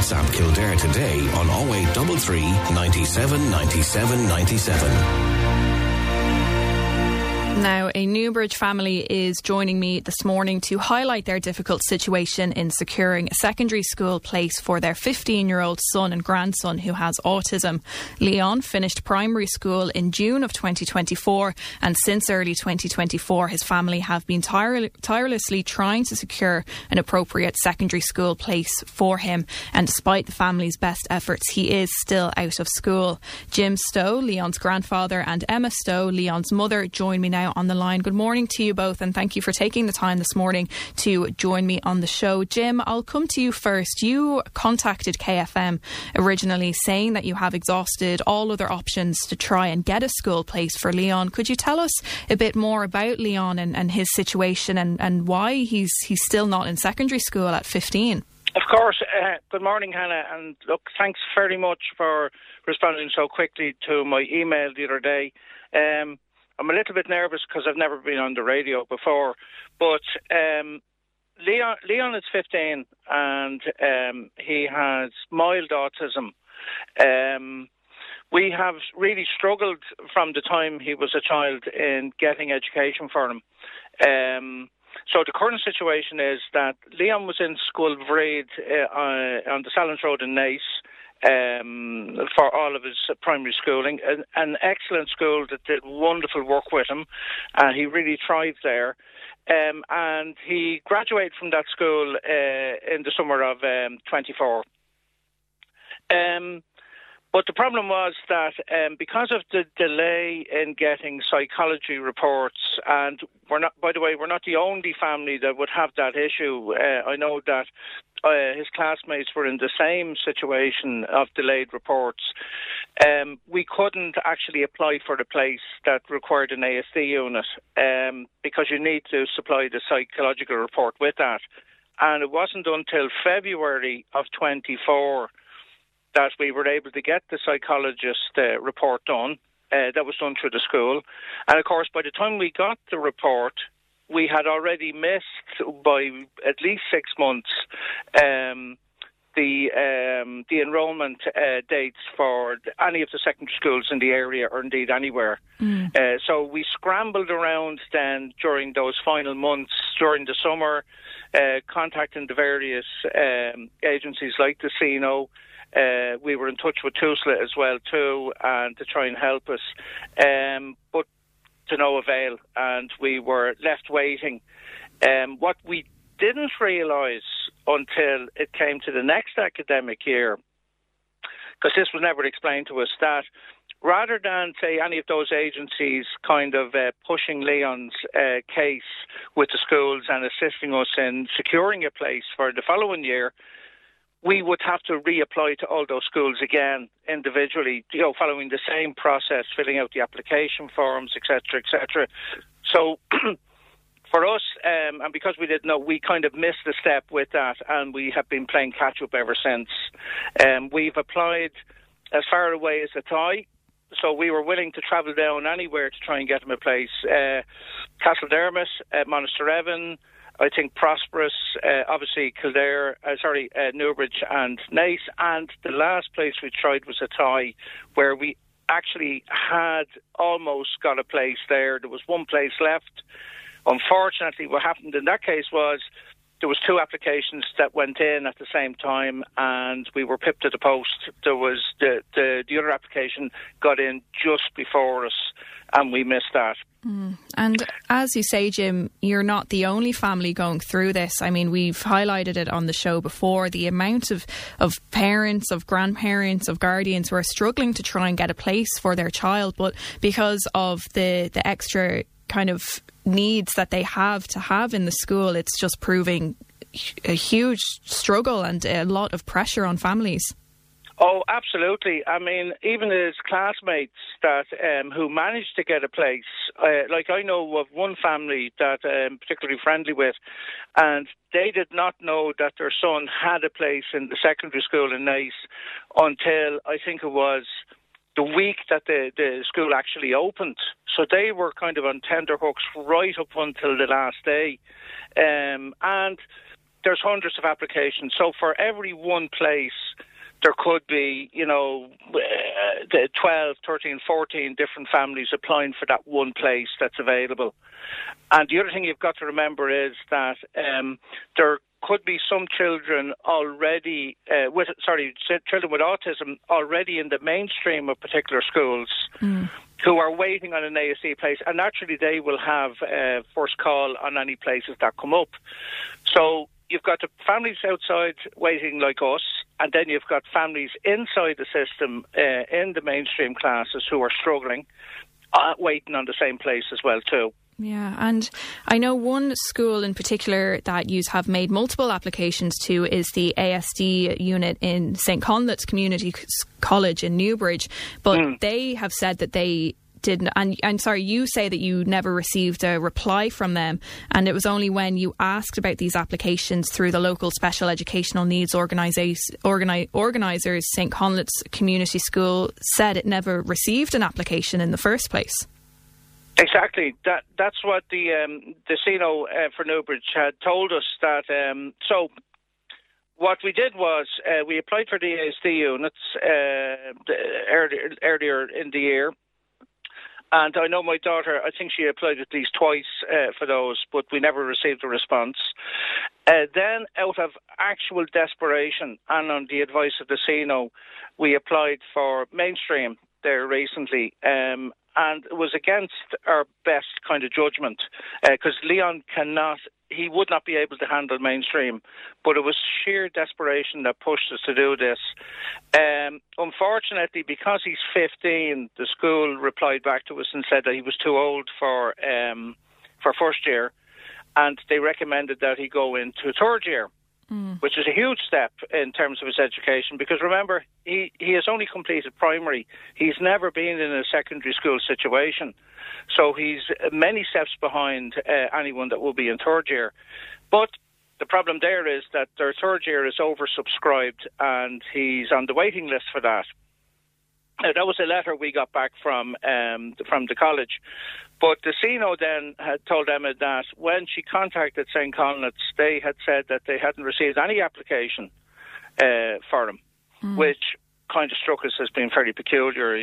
WhatsApp Kildare today on 0833 97 97 97. Now, a Newbridge family is joining me this morning to highlight their difficult situation in securing a secondary school place for their 15-year-old son and grandson who has autism. Leon finished primary school in June of 2024, and since early 2024 his family have been tirelessly trying to secure an appropriate secondary school place for him, and despite the family's best efforts, he is still out of school. Jim Stowe, Leon's grandfather, and Emma Stowe, Leon's mother, join me now on the line. Good morning to you both, and thank you for taking the time this morning to join me on the show. Jim, I'll come to you first. You contacted KFM originally saying that you have exhausted all other options to try and get a school place for Leon. Could you tell us a bit more about Leon and his situation and why he's still not in secondary school at 15? Of course. Good morning, Hannah, and look, thanks very much for responding so quickly to my email the other day. I'm a little bit nervous because I've never been on the radio before, but Leon is 15 and he has mild autism. We have really struggled from the time he was a child in getting education for him. So the current situation is that Leon was in School Vreed on the Sallins Road in Naas, for all of his primary schooling. An excellent school that did wonderful work with him, and he really thrived there. And he graduated from that school in the summer of 24. But the problem was that because of the delay in getting psychology reports, and we're not the only family that would have that issue. I know that his classmates were in the same situation of delayed reports. We couldn't actually apply for the place that required an ASD unit because you need to supply the psychological report with that. And it wasn't until February of 24 that we were able to get the psychologist report done. That was done through the school. And of course, by the time we got the report, we had already missed by at least 6 months the enrolment dates for any of the secondary schools in the area, or indeed anywhere. So we scrambled around then during those final months during the summer, contacting the various agencies like the CNO. We were in touch with TUSLA as well too, and to try and help us, but to no avail, and we were left waiting. What we didn't realise until it came to the next academic year, because this was never explained to us, that rather than, say, any of those agencies kind of pushing Leon's case with the schools and assisting us in securing a place for the following year, we would have to reapply to all those schools again individually, following the same process, filling out the application forms, etc., etc. So for us, and because we didn't know, we kind of missed a step with that, and we have been playing catch-up ever since. We've applied as far away as Athy, so we were willing to travel down anywhere to try and get him a place. Castledermot, Monasterevin, I think Prosperous, obviously Kildare, Newbridge and Naas, and the last place we tried was Athy, where we actually had almost got a place there. There was one place left. Unfortunately, what happened in that case was there was 2 applications that went in at the same time, and we were pipped to the post. There was the other application got in just before us, and we missed that. And as you say, Jim, you're not the only family going through this. I mean, we've highlighted it on the show before, the amount of parents, of grandparents, of guardians who are struggling to try and get a place for their child, but because of the extra kind of needs that they have to have in the school, it's just proving a huge struggle and a lot of pressure on families. Oh, absolutely. I mean, even his classmates that who managed to get a place, like I know of one family that I'm particularly friendly with, and they did not know that their son had a place in the secondary school in Naas until I think it was the week that the school actually opened. So they were kind of on tenterhooks right up until the last day. And there's hundreds of applications. So for every one place, there could be, the 12, 13, 14 different families applying for that one place that's available. And the other thing you've got to remember is that there could be some children already children with autism already in the mainstream of particular schools who are waiting on an ASD place, and naturally they will have first call on any places that come up. So you've got the families outside waiting like us, and then you've got families inside the system in the mainstream classes who are struggling, waiting on the same place as well too. Yeah, and I know one school in particular that you have made multiple applications to is the ASD unit in St Conleth's Community College in Newbridge, but they have said that they didn't, and sorry, you say that you never received a reply from them, and it was only when you asked about these applications through the local special educational needs organisers, St Conleth's Community School said it never received an application in the first place. Exactly. That's what the CINO for Newbridge had told us. That so what we did was we applied for the ASD units earlier in the year, and I know my daughter, I think she applied at least twice for those, but we never received a response. Then, out of actual desperation and on the advice of the CINO, we applied for mainstream there recently. And it was against our best kind of judgment, because Leon he would not be able to handle mainstream, but it was sheer desperation that pushed us to do this. Unfortunately, because he's 15, the school replied back to us and said that he was too old for first year, and they recommended that he go into third year. Which is a huge step in terms of his education, because remember, he has only completed primary. He's never been in a secondary school situation. So he's many steps behind anyone that will be in third year. But the problem there is that their third year is oversubscribed and he's on the waiting list for that. That was a letter we got back from the college. But the CINO then had told Emma that when she contacted St Conleth's, they had said that they hadn't received any application for him, which kind of struck us as being fairly peculiar,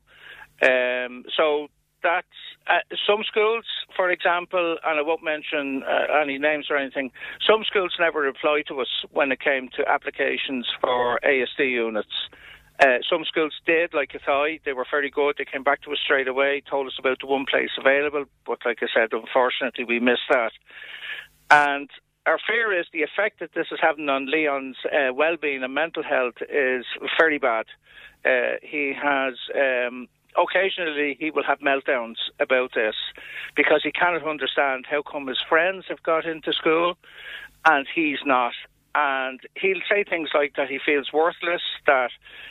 So that's some schools, for example, and I won't mention any names or anything, some schools never replied to us when it came to applications for ASD units. Some schools did, like Athy. They were very good. They came back to us straight away, told us about the one place available. But like I said, unfortunately, we missed that. And our fear is the effect that this is having on Leon's well-being and mental health is very bad. He has... occasionally he will have meltdowns about this because he cannot understand how come his friends have got into school and he's not. And he'll say things like that he feels worthless, that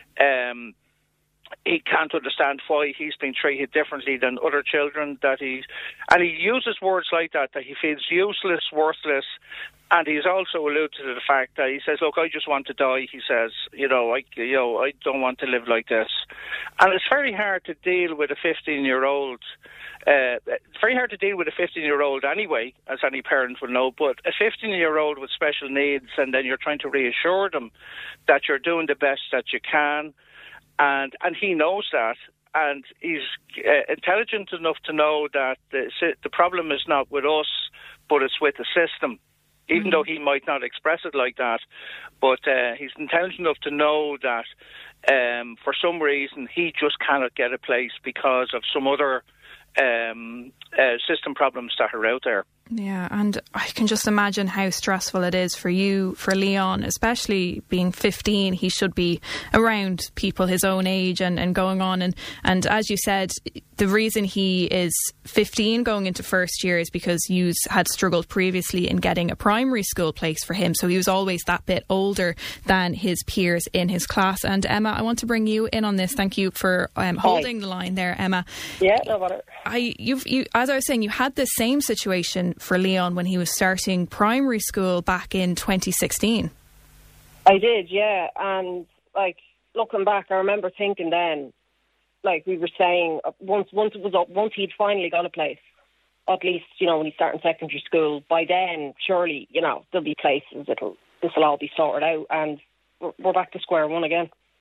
he can't understand why he's been treated differently than other children, and he uses words like that he feels useless, worthless, and he's also alluded to the fact that he says, look, I just want to die, he says, I don't want to live like this. And it's very hard to deal with a 15-year-old. It's very hard to deal with a 15-year-old anyway, as any parent will know, but a 15-year-old with special needs, and then you're trying to reassure them that you're doing the best that you can, and he knows that, and he's intelligent enough to know that the problem is not with us, but it's with the system, even though he might not express it like that. But he's intelligent enough to know that for some reason he just cannot get a place because of some other system problems that are out there. Yeah, and I can just imagine how stressful it is for you, for Leon, especially being 15. He should be around people his own age and going on. And as you said, the reason he is 15 going into first year is because you had struggled previously in getting a primary school place for him. So he was always that bit older than his peers in his class. And Emma, I want to bring you in on this. Thank you for holding the line there, Emma. Yeah, no bother. As I was saying, you had the same situation for Leon when he was starting primary school back in 2016. I did, yeah. And looking back, I remember thinking then, like we were saying, once he'd finally got a place, at least when he's starting secondary school, by then surely there'll be places. This will all be sorted out, and we're back to square one again.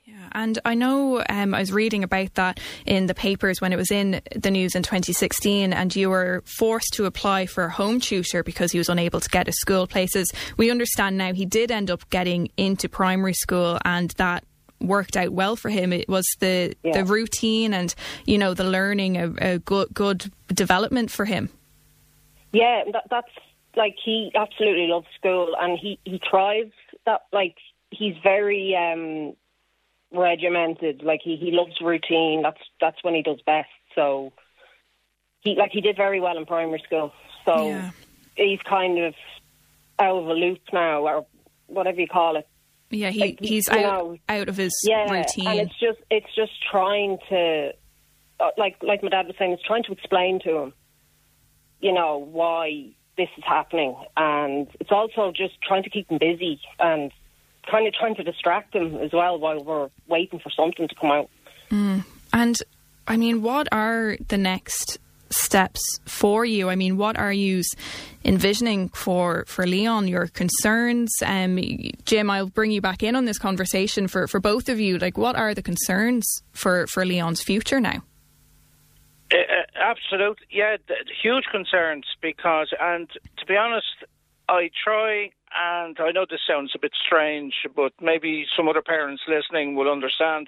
Yeah, and I know I was reading about that in the papers when it was in the news in 2016, and you were forced to apply for a home tutor because he was unable to get his school places. We understand now he did end up getting into primary school, and that worked out well for him. It was the routine and, you know, the learning, a good development for him. Yeah, that's like, he absolutely loves school, and he thrives. That, like, he's very regimented. Like, he loves routine. That's when he does best. So he did very well in primary school. So he's kind of out of a loop now, or whatever you call it. Yeah, he's out of his routine. And it's just trying to, like my dad was saying, it's trying to explain to him, you know, why this is happening. And it's also just trying to keep him busy and kind of trying to distract him as well while we're waiting for something to come out. And, I mean, what are the next steps for you? I mean, what are you envisioning for Leon, your concerns? Jim, I'll bring you back in on this conversation for both of you. Like, what are the concerns for Leon's future now? Absolutely, yeah, huge concerns, because, and to be honest, I try, and I know this sounds a bit strange, but maybe some other parents listening will understand.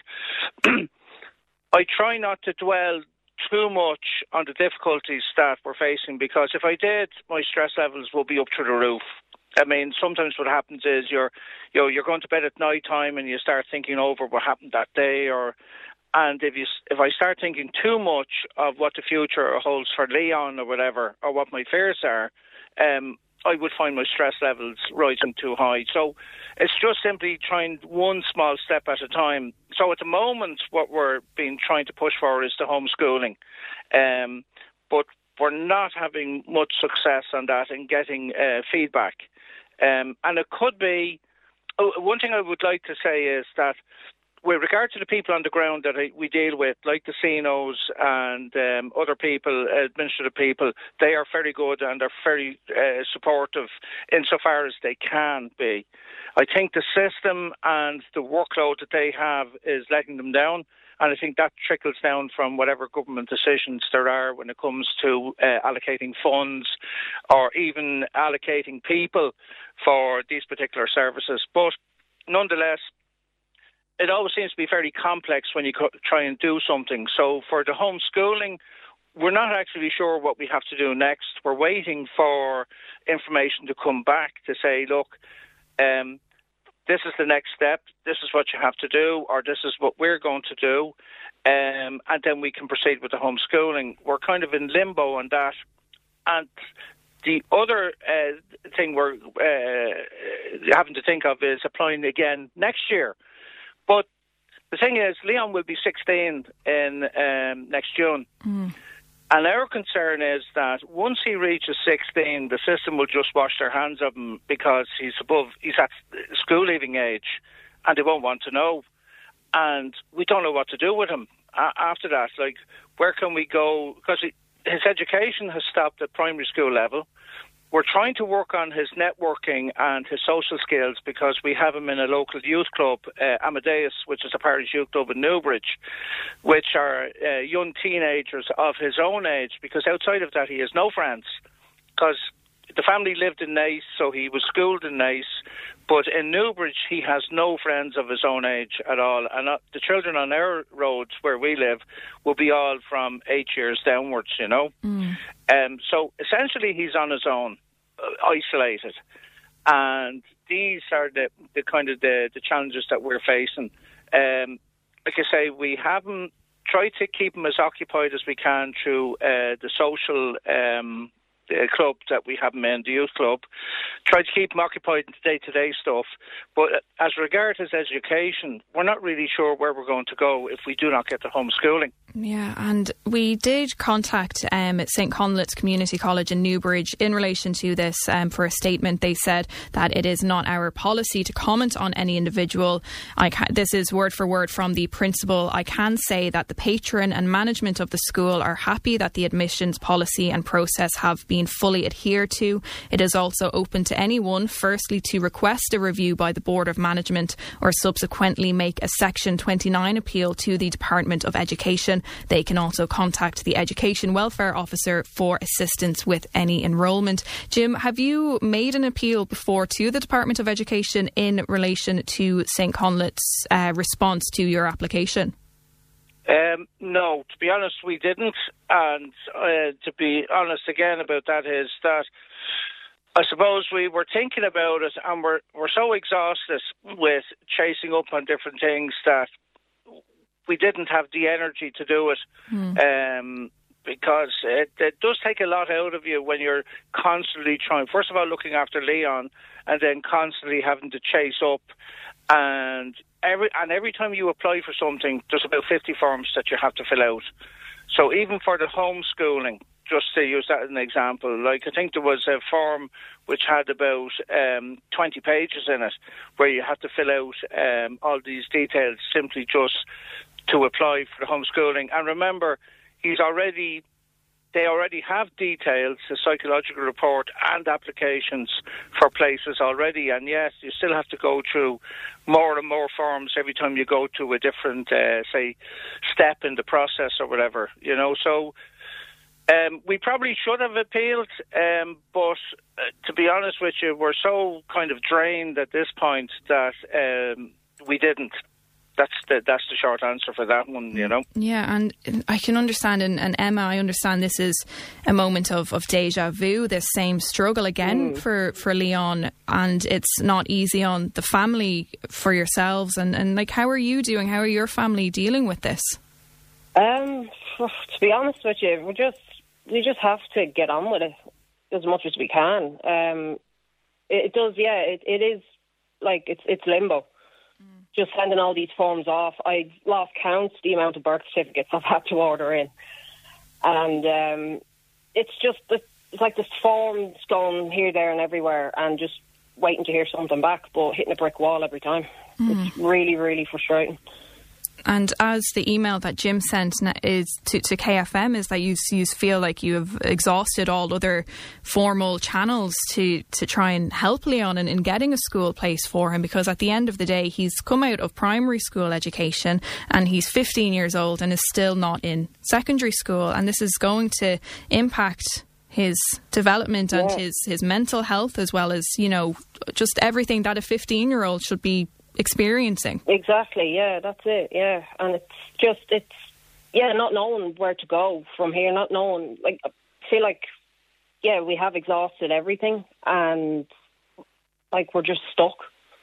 I try not to dwell too much on the difficulties that we're facing, because if I did, my stress levels will be up through the roof. I mean, sometimes what happens is you're going to bed at night time and you start thinking over what happened that day, and if I start thinking too much of what the future holds for Leon or whatever, or what my fears are, I would find my stress levels rising too high. So it's just simply trying one small step at a time. So at the moment, what we're trying to push for is the homeschooling. But we're not having much success on that and getting feedback. And it could be, one thing I would like to say is that with regard to the people on the ground that we deal with, like the CNOs and other people, administrative people, they are very good and are very supportive insofar as they can be. I think the system and the workload that they have is letting them down, and I think that trickles down from whatever government decisions there are when it comes to allocating funds or even allocating people for these particular services. But nonetheless, it always seems to be very complex when you try and do something. So for the homeschooling, we're not actually sure what we have to do next. We're waiting for information to come back to say, look, this is the next step, this is what you have to do, or this is what we're going to do, and then we can proceed with the homeschooling. We're kind of in limbo on that. And the other thing we're having to think of is applying again next year. But the thing is, Leon will be 16 in next June. And our concern is that once he reaches 16, the system will just wash their hands of him because he's at school leaving age, and they won't want to know. And we don't know what to do with him after that. Like, where can we go? Because his education has stopped at primary school level. We're trying to work on his networking and his social skills because we have him in a local youth club, Amadeus, which is a parish youth club in Newbridge, which are young teenagers of his own age, because outside of that he has no friends. Because the family lived in Naas, so he was schooled in Naas, but in Newbridge he has no friends of his own age at all. And the children on our roads where we live will be all from 8 years downwards, you know. So essentially he's on his own, isolated, and these are the kind of the challenges that we're facing. Like I say, we haven't tried to keep him as occupied as we can through the social club that we have him in, the youth club. Try to keep him occupied in the day-to-day stuff, but as regards his education, we're not really sure where we're going to go if we do not get the homeschooling. Yeah, and we did contact St Conleth's Community College in Newbridge in relation to this for a statement. They said that it is not our policy to comment on any individual. This is word for word from the principal. I can say that the patron and management of the school are happy that the admissions policy and process have been been fully adhered to. It is also open to anyone, firstly, to request a review by the Board of Management or subsequently make a Section 29 appeal to the Department of Education. They can also contact the Education Welfare Officer for assistance with any enrolment. Jim, have you made an appeal before to the Department of Education in relation to St Conleth's response to your application? No, to be honest, we didn't. And to be honest again about that is that I suppose we were thinking about it and we're so exhausted with chasing up on different things that we didn't have the energy to do it. Because it does take a lot out of you when you're constantly trying, first of all, looking after Leon and then constantly having to chase up. And every time you apply for something, there's about 50 forms that you have to fill out. So even for the homeschooling, just to use that as an example, like I think there was a form which had about 20 pages in it where you had to fill out all these details simply just to apply for the homeschooling. And remember, they already have details, a psychological report and applications for places already. And yes, you still have to go through more and more forms every time you go to a different, say, step in the process or whatever, you know. So we probably should have appealed, but to be honest with you, we're so kind of drained at this point that we didn't. That's the short answer for that one, you know. Yeah, and I can understand, and Emma, I understand this is a moment of deja vu, this same struggle again for Leon, and it's not easy on the family for yourselves. And like, how are you doing? How are your family dealing with this? To be honest with you, we just have to get on with it as much as we can. It does, yeah. It is like it's limbo. Just sending all these forms off. I lost count the amount of birth certificates I've had to order in. And it's like this forms going here, there and everywhere and just waiting to hear something back, but hitting a brick wall every time. It's really, really frustrating. And as the email that Jim sent is to KFM, is that you feel like you have exhausted all other formal channels to try and help Leon in getting a school place for him, because at the end of the day, he's come out of primary school education and he's 15 years old and is still not in secondary school. And this is going to impact his development and his mental health, as well as, you know, just everything that a 15-year-old should be experiencing. Exactly, yeah, that's it, yeah. And it's not knowing where to go from here, not knowing, like, I feel like, yeah, we have exhausted everything and, like, we're just stuck.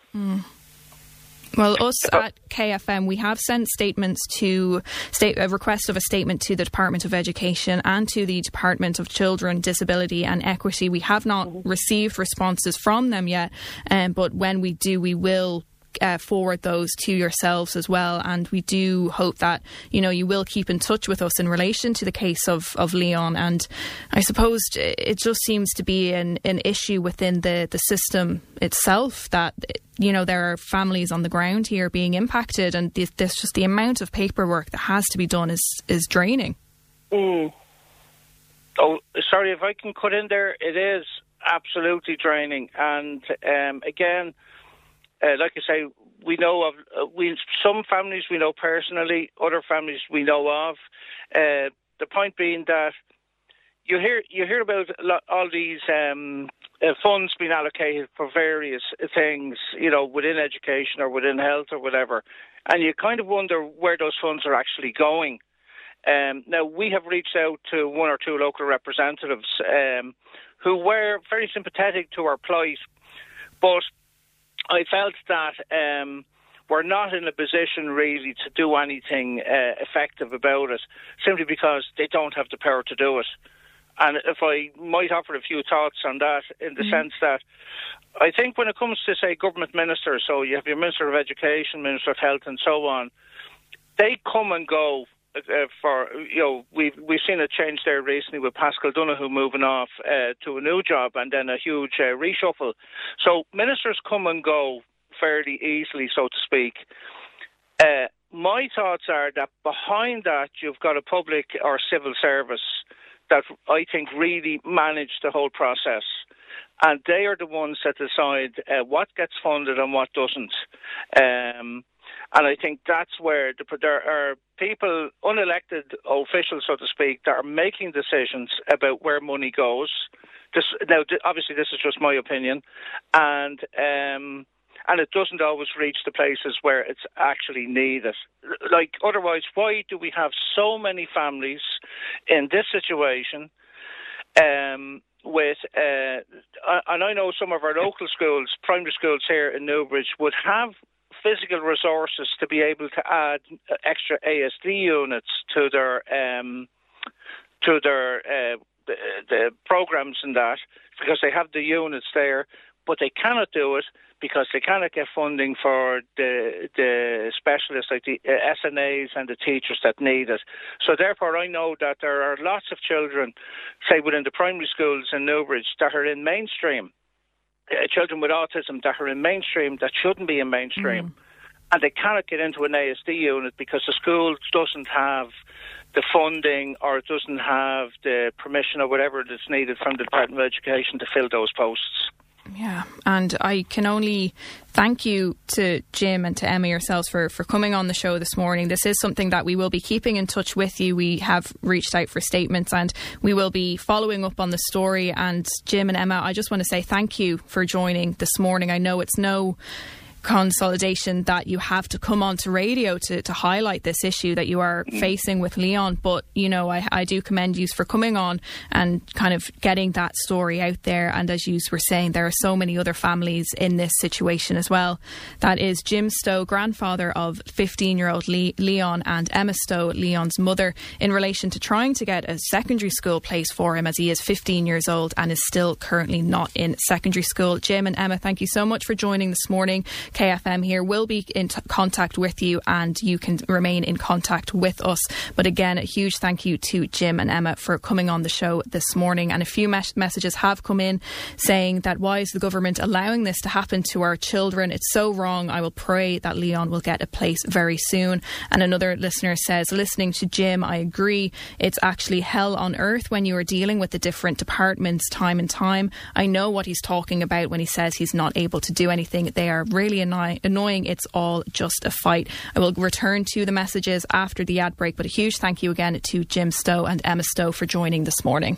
Well, us at KFM, we have sent statements a request of a statement to the Department of Education and to the Department of Children, Disability and Equity. We have not received responses from them yet, but when we do, we will forward those to yourselves as well, and we do hope that, you know, you will keep in touch with us in relation to the case of Leon. And I suppose it just seems to be an issue within the system itself that, you know, there are families on the ground here being impacted, and there's just the amount of paperwork that has to be done is draining. Oh, sorry if I can cut in there. It is absolutely draining, and again, like I say, we know of some families we know personally, other families we know of. The point being that you hear about all these funds being allocated for various things, you know, within education or within health or whatever, and you kind of wonder where those funds are actually going. Now, we have reached out to one or two local representatives who were very sympathetic to our plight, but I felt that we're not in a position really to do anything effective about it, simply because they don't have the power to do it. And if I might offer a few thoughts on that, in the sense that I think when it comes to, say, government ministers, so you have your Minister of Education, Minister of Health and so on, they come and go. We've seen a change there recently with Pascal Donoghue moving off to a new job, and then a huge reshuffle. So ministers come and go fairly easily, so to speak. My thoughts are that behind that you've got a public or civil service that I think really manage the whole process. And they are the ones that decide what gets funded and what doesn't. And I think that's where there are people, unelected officials, so to speak, that are making decisions about where money goes. Obviously, this is just my opinion. And it doesn't always reach the places where it's actually needed. Like, otherwise, why do we have so many families in this situation and I know some of our local schools, primary schools here in Newbridge, would have physical resources to be able to add extra ASD units to their the programs and that, because they have the units there, but they cannot do it because they cannot get funding for the specialists like the SNAs and the teachers that need it. So therefore I know that there are lots of children, say within the primary schools in Newbridge, that are in mainstream, children with autism that are in mainstream that shouldn't be in mainstream. And they cannot get into an ASD unit because the school doesn't have the funding or it doesn't have the permission or whatever that's needed from the Department of Education to fill those posts. Yeah, and I can only thank you to Jim and to Emma yourselves for coming on the show this morning. This is something that we will be keeping in touch with you. We have reached out for statements and we will be following up on the story. And Jim and Emma, I just want to say thank you for joining this morning. I know it's no consolidation that you have to come onto radio to highlight this issue that you are facing with Leon, but you know, I do commend you for coming on and kind of getting that story out there. And as you were saying, there are so many other families in this situation as well. That is Jim Stowe, grandfather of 15-year-old Leon, and Emma Stowe, Leon's mother, in relation to trying to get a secondary school place for him, as he is 15 years old and is still currently not in secondary school. Jim and Emma, thank you so much for joining this morning. KFM here will be in contact with you and you can remain in contact with us. But again, a huge thank you to Jim and Emma for coming on the show this morning. And a few messages have come in saying that why is the government allowing this to happen to our children? It's so wrong. I will pray that Leon will get a place very soon. And another listener says, listening to Jim, I agree. It's actually hell on earth when you are dealing with the different departments time and time. I know what he's talking about when he says he's not able to do anything. They are really annoying. It's all just a fight. I will return to the messages after the ad break, but a huge thank you again to Jim Stowe and Emma Stowe for joining this morning.